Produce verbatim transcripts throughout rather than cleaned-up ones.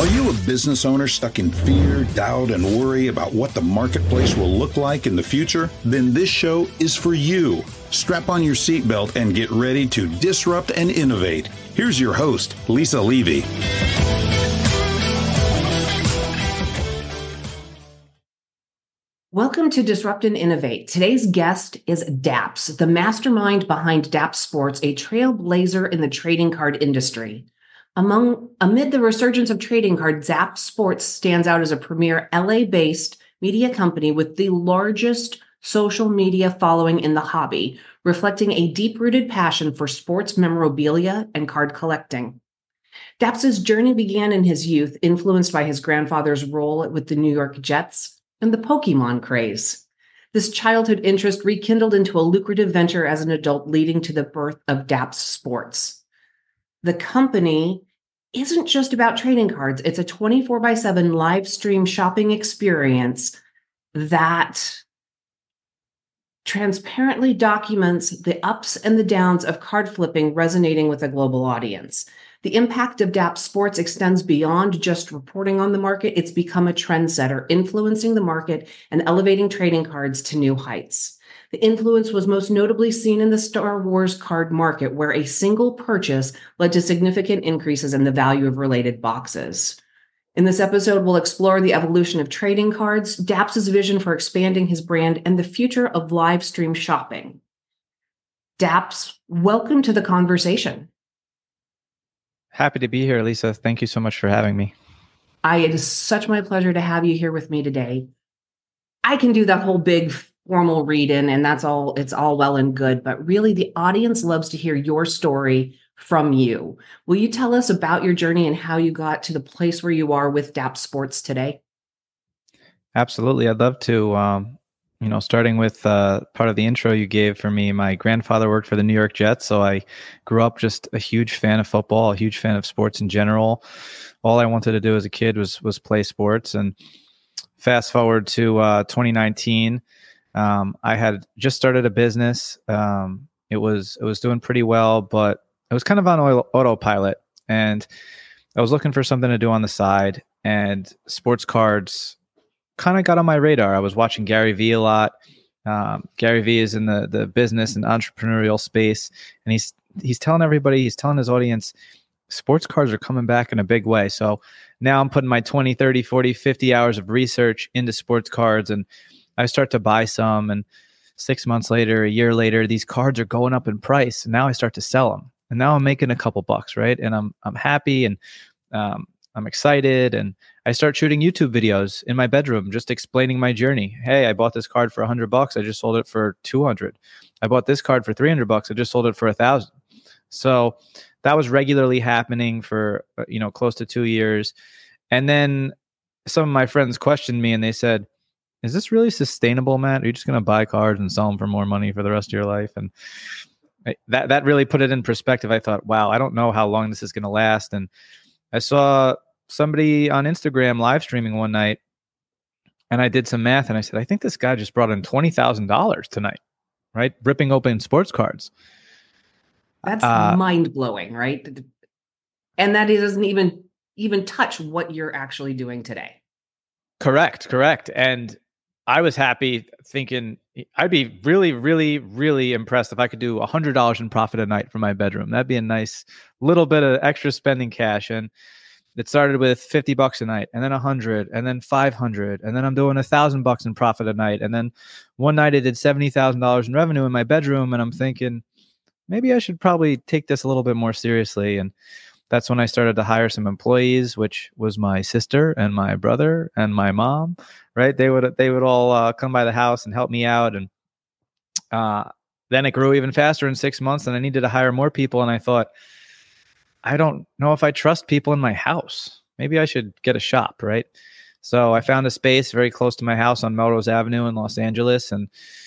Are you a business owner stuck in fear, doubt, and worry about what the marketplace will look like in the future? Then this show is for you. Strap on your seatbelt and get ready to disrupt and innovate. Here's your host, Lisa Levy. Welcome to Disrupt and Innovate. Today's guest is Daps, the mastermind behind Daps Sports, a trailblazer in the trading card industry. Among amid the resurgence of trading cards, Daps Sports stands out as a premier L A-based media company with the largest social media following in the hobby, reflecting a deep-rooted passion for sports memorabilia and card collecting. Daps's journey began in his youth, influenced by his grandfather's role with the New York Jets and the Pokemon craze. This childhood interest rekindled into a lucrative venture as an adult, leading to the birth of Daps Sports. The company isn't just about trading cards. It's a twenty-four by seven live stream shopping experience that transparently documents the ups and the downs of card flipping, resonating with a global audience. The impact of Daps Sports extends beyond just reporting on the market. It's become a trendsetter, influencing the market and elevating trading cards to new heights. The influence was most notably seen in the Star Wars card market, where a single purchase led to significant increases in the value of related boxes. In this episode, we'll explore the evolution of trading cards, Daps's vision for expanding his brand, and the future of live stream shopping. Daps, welcome to the conversation. Happy to be here, Lisa. Thank you so much for having me. I, it is such my pleasure to have you here with me today. I can do that whole big formal read-in, and that's all, it's all well and good, but really the audience loves to hear your story from you. Will you tell us about your journey and how you got to the place where you are with Daps Sports today? Absolutely. I'd love to, um, you know, starting with uh, part of the intro you gave for me. My grandfather worked for the New York Jets, so I grew up just a huge fan of football, a huge fan of sports in general. All I wanted to do as a kid was was play sports. And fast forward to uh, twenty nineteen, um, I had just started a business. Um, it was it was doing pretty well, but it was kind of on auto, autopilot, and I was looking for something to do on the side, and sports cards kind of got on my radar. I was watching Gary Vee a lot. Um, Gary Vee is in the the business and entrepreneurial space, and he's he's telling everybody, he's telling his audience, sports cards are coming back in a big way. So now I'm putting my twenty, thirty, forty, fifty hours of research into sports cards, and I start to buy some, and six months later, a year later, these cards are going up in price, and now I start to sell them. And now I'm making a couple bucks, right? And I'm I'm happy, and um, I'm excited, and I start shooting YouTube videos in my bedroom, just explaining my journey. Hey, I bought this card for a hundred bucks. I just sold it for two hundred. I bought this card for three hundred bucks. I just sold it for a thousand. So that was regularly happening for you know close to two years, and then some of my friends questioned me, and they said, "Is this really sustainable, Matt? Are you just going to buy cards and sell them for more money for the rest of your life?" And I, that that really put it in perspective. I thought, wow, I don't know how long this is going to last. And I saw somebody on Instagram live streaming one night, and I did some math, and I said, I think this guy just brought in twenty thousand dollars tonight, right? Ripping open sports cards. That's uh, mind-blowing, right? And that doesn't even even touch what you're actually doing today. Correct, correct. And I was happy, thinking I'd be really, really, really impressed if I could do one hundred dollars in profit a night from my bedroom. That'd be a nice little bit of extra spending cash. And it started with fifty bucks a night, and then one hundred, and then five hundred, and then I'm doing a thousand bucks in profit a night. And then one night I did seventy thousand dollars in revenue in my bedroom, and I'm thinking, maybe I should probably take this a little bit more seriously. And that's when I started to hire some employees, which was my sister and my brother and my mom, right? They would they would all uh, come by the house and help me out. And uh, then it grew even faster in six months, and I needed to hire more people. And I thought, I don't know if I trust people in my house. Maybe I should get a shop, right? So I found a space very close to my house on Melrose Avenue in Los Angeles, and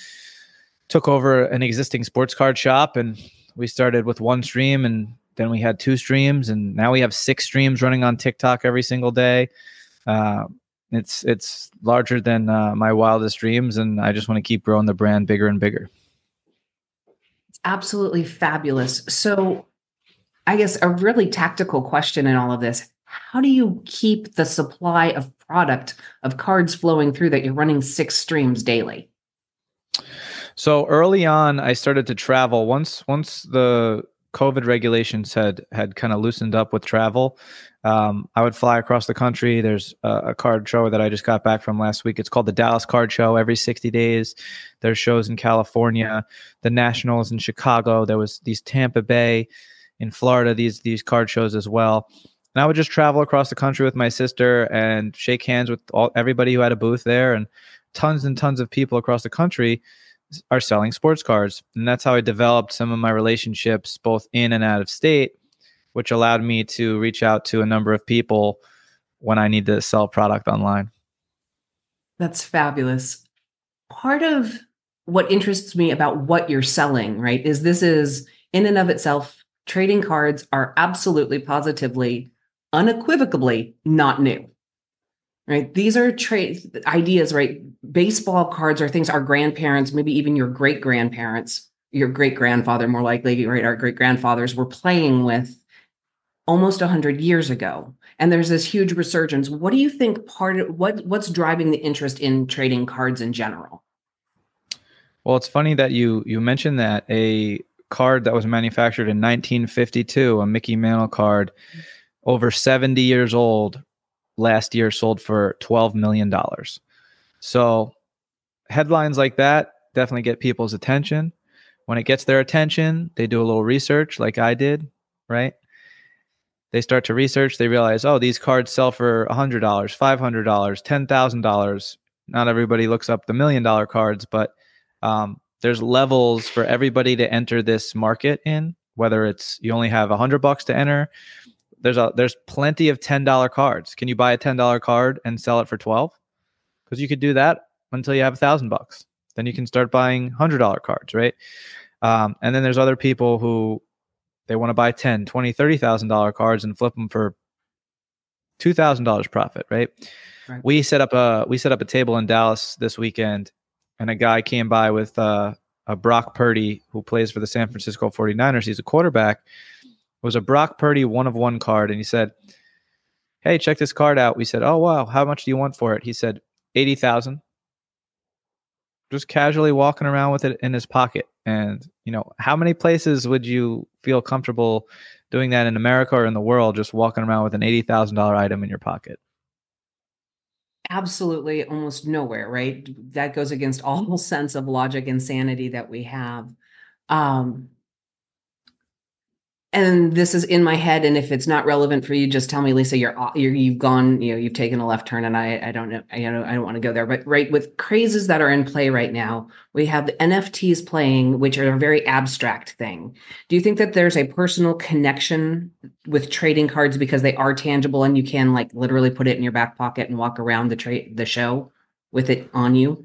took over an existing sports card shop. And we started with one stream, and then we had two streams, and now we have six streams running on TikTok every single day. Uh, it's it's larger than uh, my wildest dreams, and I just want to keep growing the brand bigger and bigger. It's absolutely fabulous. So I guess a really tactical question in all of this, how do you keep the supply of product of cards flowing through that you're running six streams daily? So early on, I started to travel. Once once the COVID regulations had had kind of loosened up with travel, um, I would fly across the country. There's a, a card show that I just got back from last week. It's called the Dallas Card Show. Every sixty days, there's shows in California, the Nationals in Chicago. There was these Tampa Bay in Florida, these these card shows as well. And I would just travel across the country with my sister and shake hands with all everybody who had a booth there, and tons and tons of people across the country are selling sports cards. And that's how I developed some of my relationships both in and out of state, which allowed me to reach out to a number of people when I need to sell product online. That's fabulous. Part of what interests me about what you're selling, right, is this is in and of itself, trading cards are absolutely, positively, unequivocally not new. Right. These are trade ideas, right? Baseball cards are things our grandparents, maybe even your great grandparents, your great grandfather, more likely, right? Our great grandfathers were playing with almost a hundred years ago. And there's this huge resurgence. What do you think part of what what's driving the interest in trading cards in general? Well, it's funny that you you mentioned that a card that was manufactured in nineteen fifty-two, a Mickey Mantle card, over seventy years old, last year sold for twelve million dollars. So headlines like that definitely get people's attention. When it gets their attention, they do a little research like I did, right? They start to research. They realize, oh, these cards sell for one hundred dollars, five hundred dollars, ten thousand dollars. Not everybody looks up the million dollar cards, but um, there's levels for everybody to enter this market in, whether it's you only have one hundred bucks to enter. There's a there's plenty of ten dollar cards. Can you buy a ten dollar card and sell it for twelve? Because you could do that until you have a thousand bucks. Then you can start buying one hundred dollar cards, right? Um, and then there's other people who they want to buy ten, twenty, thirty thousand dollar cards and flip them for two thousand dollars profit, right? Right? We set up a we set up a table in Dallas this weekend, and a guy came by with uh, a Brock Purdy who plays for the San Francisco forty-niners. He's a quarterback. It was a Brock Purdy one of one card, and he said, "Hey, check this card out." We said, "Oh wow, how much do you want for it?" He said, eighty thousand. Just casually walking around with it in his pocket. And you know, how many places would you feel comfortable doing that in America or in the world? Just walking around with an eighty thousand dollar item in your pocket. Absolutely, almost nowhere, right? That goes against all sense of logic and sanity that we have. Um, And this is in my head, and if it's not relevant for you, just tell me, Lisa. You're, you're you've gone, you know, you've taken a left turn, and I I don't know, I don't I don't want to go there. But right, with crazes that are in play right now, we have the N F Ts playing, which are a very abstract thing. Do you think that there's a personal connection with trading cards because they are tangible and you can like literally put it in your back pocket and walk around the trade the show with it on you?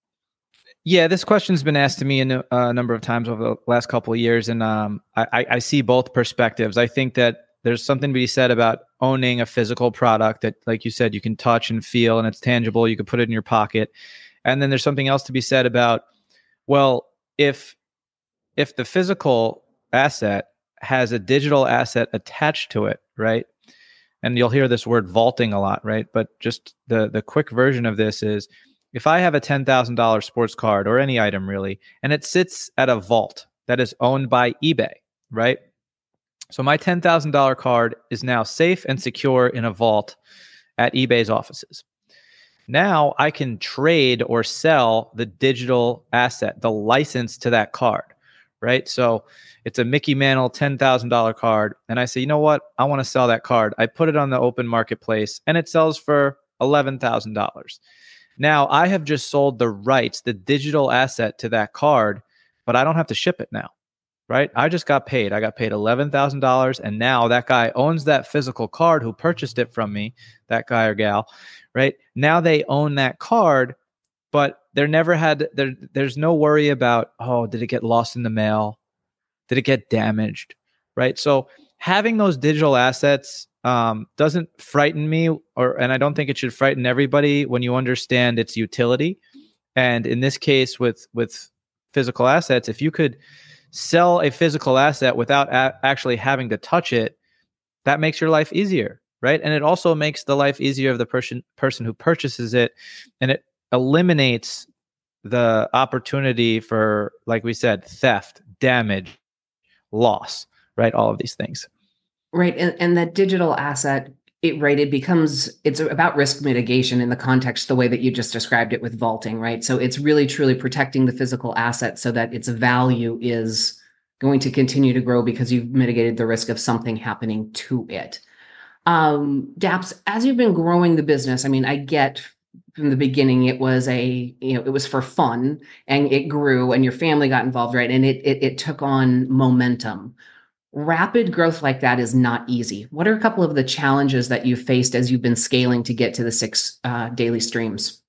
Yeah, this question's been asked to me a, a number of times over the last couple of years, and um, I, I see both perspectives. I think that there's something to be said about owning a physical product that, like you said, you can touch and feel, and it's tangible. You can put it in your pocket. And then there's something else to be said about, well, if if the physical asset has a digital asset attached to it, right? And you'll hear this word vaulting a lot, right? But just the the quick version of this is, if I have a ten thousand dollars sports card or any item really, and it sits at a vault that is owned by eBay, right? So my ten thousand dollars card is now safe and secure in a vault at eBay's offices. Now I can trade or sell the digital asset, the license to that card, right? So it's a Mickey Mantle ten thousand dollars card, and I say, you know what? I want to sell that card. I put it on the open marketplace, and it sells for eleven thousand dollars. Now I have just sold the rights, the digital asset to that card, but I don't have to ship it now, right? I just got paid. I got paid eleven thousand dollars, and now that guy owns that physical card who purchased it from me, that guy or gal, right? Now they own that card, but there never had, there, there's no worry about, oh, did it get lost in the mail? Did it get damaged, right? So having those digital assets um, doesn't frighten me, or and I don't think it should frighten everybody when you understand its utility. And in this case, with with physical assets, if you could sell a physical asset without a- actually having to touch it, that makes your life easier. right? And it also makes the life easier of the person person who purchases it, and it eliminates the opportunity for, like we said, theft, damage, loss, right? All of these things. Right. And, and that digital asset, it right, it becomes, it's about risk mitigation in the context, the way that you just described it with vaulting, right? So it's really truly protecting the physical asset so that its value is going to continue to grow because you've mitigated the risk of something happening to it. Um, Daps, as you've been growing the business, I mean, I get from the beginning, it was a, you know, it was for fun and it grew and your family got involved, right? And it, it, it took on momentum. Rapid growth like that is not easy. What are a couple of the challenges that you've faced as you've been scaling to get to the six uh, daily streams?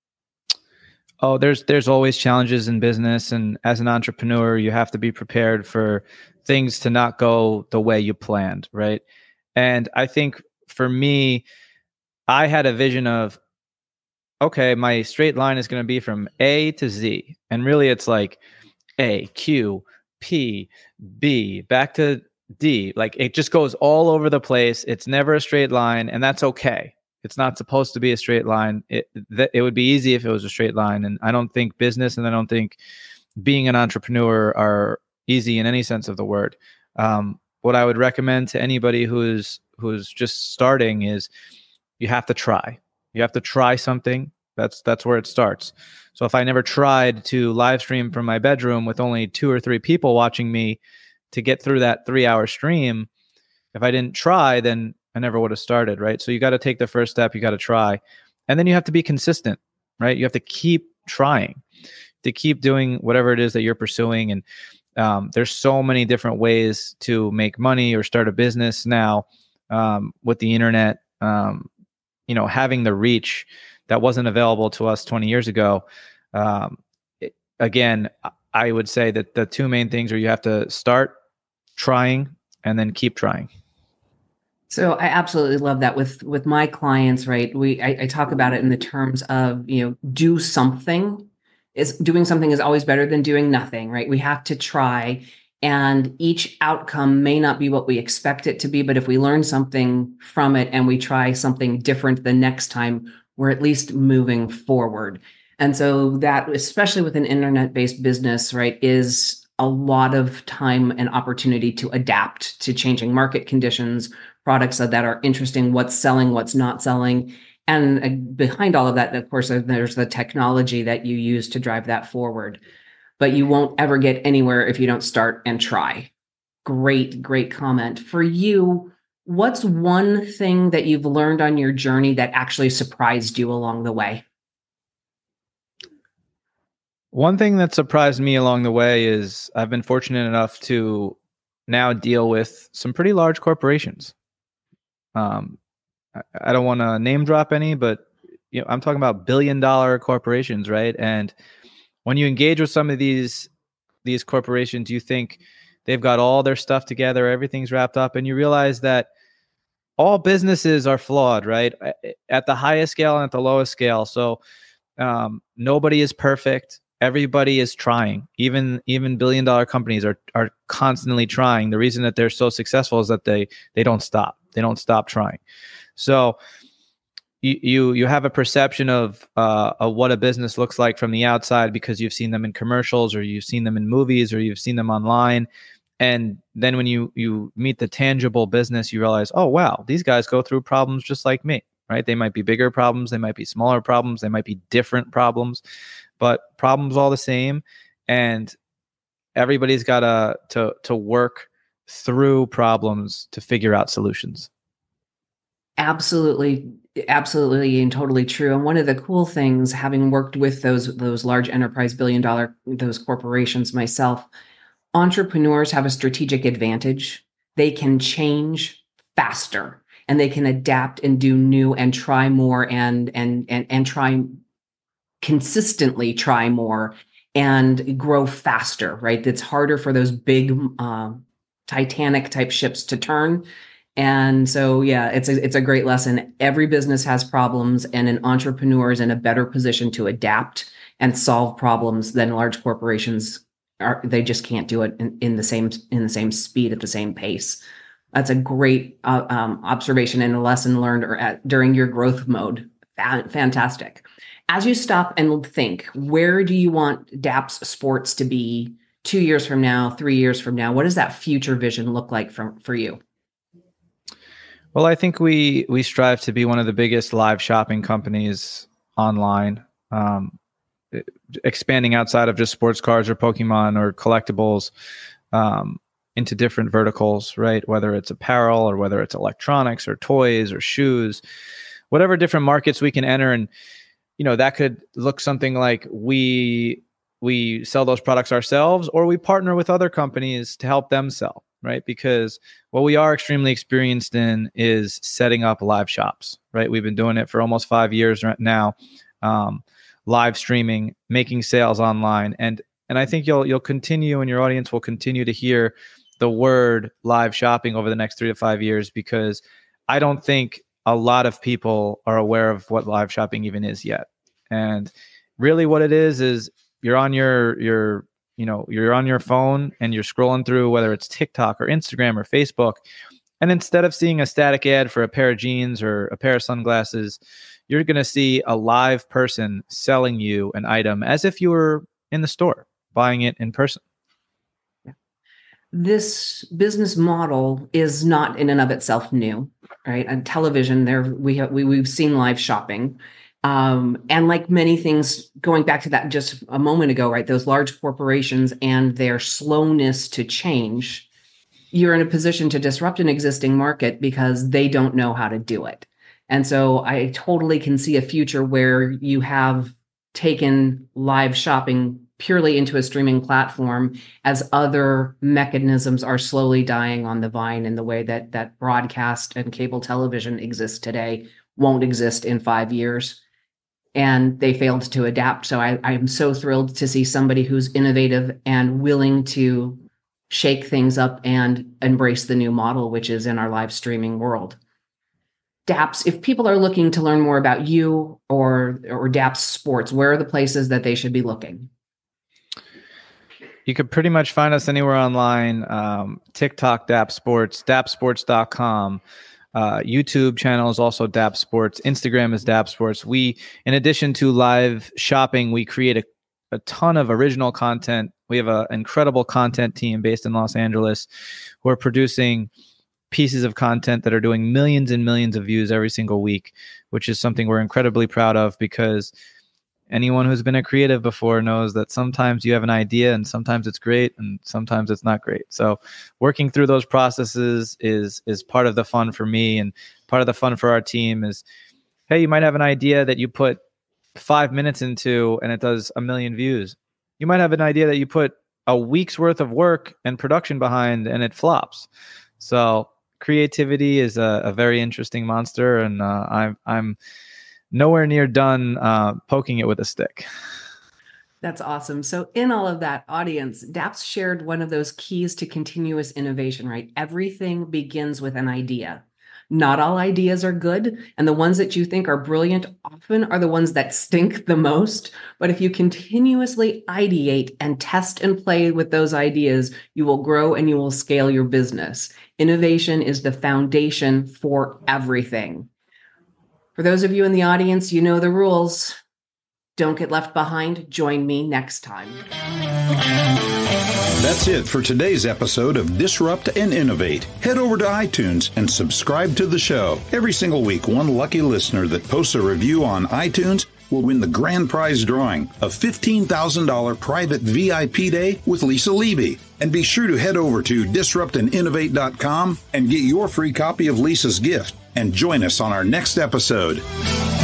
Oh, there's there's always challenges in business, and as an entrepreneur, you have to be prepared for things to not go the way you planned, right? And I think for me, I had a vision of, okay, my straight line is going to be from A to Z, and really it's like A, Q, P, B, back to D. Like it just goes all over the place. It's never a straight line, and that's okay. It's not supposed to be a straight line. It th- it would be easy if it was a straight line, and I don't think business and I don't think being an entrepreneur are easy in any sense of the word. Um, what I would recommend to anybody who's who's just starting is you have to try. You have to try something. That's that's where it starts. So if I never tried to live stream from my bedroom with only two or three people watching me to get through that three hour stream, if I didn't try, then I never would have started, right? So you got to take the first step, you got to try. And then you have to be consistent, right? You have to keep trying, to keep doing whatever it is that you're pursuing. And um, there's so many different ways to make money or start a business now um, with the internet, um, you know, having the reach that wasn't available to us twenty years ago. Um, it, again, I would say that the two main things are you have to start trying and then keep trying. So I absolutely love that with with my clients, right? We I, I talk about it in the terms of, you know, do something. Is doing something is always better than doing nothing, right? We have to try, and each outcome may not be what we expect it to be, but if we learn something from it and we try something different the next time, we're at least moving forward. And so that, especially with an internet-based business, right, is a lot of time and opportunity to adapt to changing market conditions, products that are interesting, what's selling, what's not selling. And behind all of that, of course, there's the technology that you use to drive that forward. But you won't ever get anywhere if you don't start and try. Great, great comment. For you, what's one thing that you've learned on your journey that actually surprised you along the way? One thing that surprised me along the way is I've been fortunate enough to now deal with some pretty large corporations. Um, I don't want to name drop any, but you know, I'm talking about billion dollar corporations, right? And when you engage with some of these these corporations, you think they've got all their stuff together, everything's wrapped up, and you realize that all businesses are flawed, right? At the highest scale and at the lowest scale. So um, nobody is perfect. Everybody is trying. Even even billion dollar companies are are constantly trying. The reason that they're so successful is that they they don't stop. They don't stop trying. So you you, you have a perception of uh, of what a business looks like from the outside because you've seen them in commercials or you've seen them in movies or you've seen them online. And then when you you meet the tangible business, you realize, oh, wow, these guys go through problems just like me, right? They might be bigger problems. They might be smaller problems. They might be different problems, but problems all the same. And everybody's got to to to work through problems to figure out solutions. Absolutely, absolutely, and totally true. And one of the cool things, having worked with those those large enterprise billion dollar those corporations myself, entrepreneurs have a strategic advantage. They can change faster and they can adapt and do new and try more and and and and try consistently try more and grow faster, right? It's harder for those big uh, Titanic type ships to turn. And so, yeah, it's a, it's a great lesson. Every business has problems, and an entrepreneur is in a better position to adapt and solve problems than large corporations are. They just can't do it in, in the same in the same speed at the same pace. That's a great uh, um, observation and a lesson learned or at, during your growth mode. Fantastic. As you stop and think, where do you want DAPS Sports to be two years from now, three years from now? What does that future vision look like for, for you? Well, I think we we strive to be one of the biggest live shopping companies online, um, expanding outside of just sports cards or Pokemon or collectibles um, into different verticals, right? Whether it's apparel or whether it's electronics or toys or shoes, whatever different markets we can enter. And, you know, that could look something like we we sell those products ourselves, or we partner with other companies to help them sell, right? Because what we are extremely experienced in is setting up live shops, right? We've been doing it for almost five years right now, um, live streaming, making sales online. And and I think you'll you'll continue, and your audience will continue to hear the word live shopping over the next three to five years, because I don't think a lot of people are aware of what live shopping even is yet. And really what it is, is you're on your, your, you know, you're on your phone and you're scrolling through, whether it's TikTok or Instagram or Facebook. And instead of seeing a static ad for a pair of jeans or a pair of sunglasses, you're going to see a live person selling you an item as if you were in the store buying it in person. This business model is not in and of itself new, right? On television, there we have we we've seen live shopping, um, and like many things, going back to that just a moment ago, right? Those large corporations and their slowness to change, you're in a position to disrupt an existing market because they don't know how to do it. And so I totally can see a future where you have taken live shopping purely into a streaming platform as other mechanisms are slowly dying on the vine in the way that that broadcast and cable television exists today won't exist in five years. And they failed to adapt. So I, I'm so thrilled to see somebody who's innovative and willing to shake things up and embrace the new model, which is in our live streaming world. DAPS, if people are looking to learn more about you or, or DAPS Sports, where are the places that they should be looking? You could pretty much find us anywhere online. Um, TikTok, DAPS Sports, daps sports dot com. Uh, YouTube channel is also DAPS Sports. Instagram is DAPS Sports. We, in addition to live shopping, we create a, a ton of original content. We have an incredible content team based in Los Angeles who are producing pieces of content that are doing millions and millions of views every single week, which is something we're incredibly proud of, because anyone who's been a creative before knows that sometimes you have an idea and sometimes it's great and sometimes it's not great. So working through those processes is is part of the fun for me, and part of the fun for our team is, hey, you might have an idea that you put five minutes into and it does a million views. You might have an idea that you put a week's worth of work and production behind and it flops. So creativity is a, a very interesting monster, and uh, I'm I'm nowhere near done uh, poking it with a stick. That's awesome. So in all of that, audience, DAPS shared one of those keys to continuous innovation, right? Everything begins with an idea. Not all ideas are good, and the ones that you think are brilliant often are the ones that stink the most. But if you continuously ideate and test and play with those ideas, you will grow and you will scale your business. Innovation is the foundation for everything. For those of you in the audience, you know the rules. Don't get left behind. Join me next time. That's it for today's episode of Disrupt and Innovate. Head over to iTunes and subscribe to the show. Every single week, one lucky listener that posts a review on iTunes will win the grand prize drawing of fifteen thousand dollars private V I P day with Lisa Levy. And be sure to head over to disrupt and innovate dot com and get your free copy of Lisa's gift. And join us on our next episode.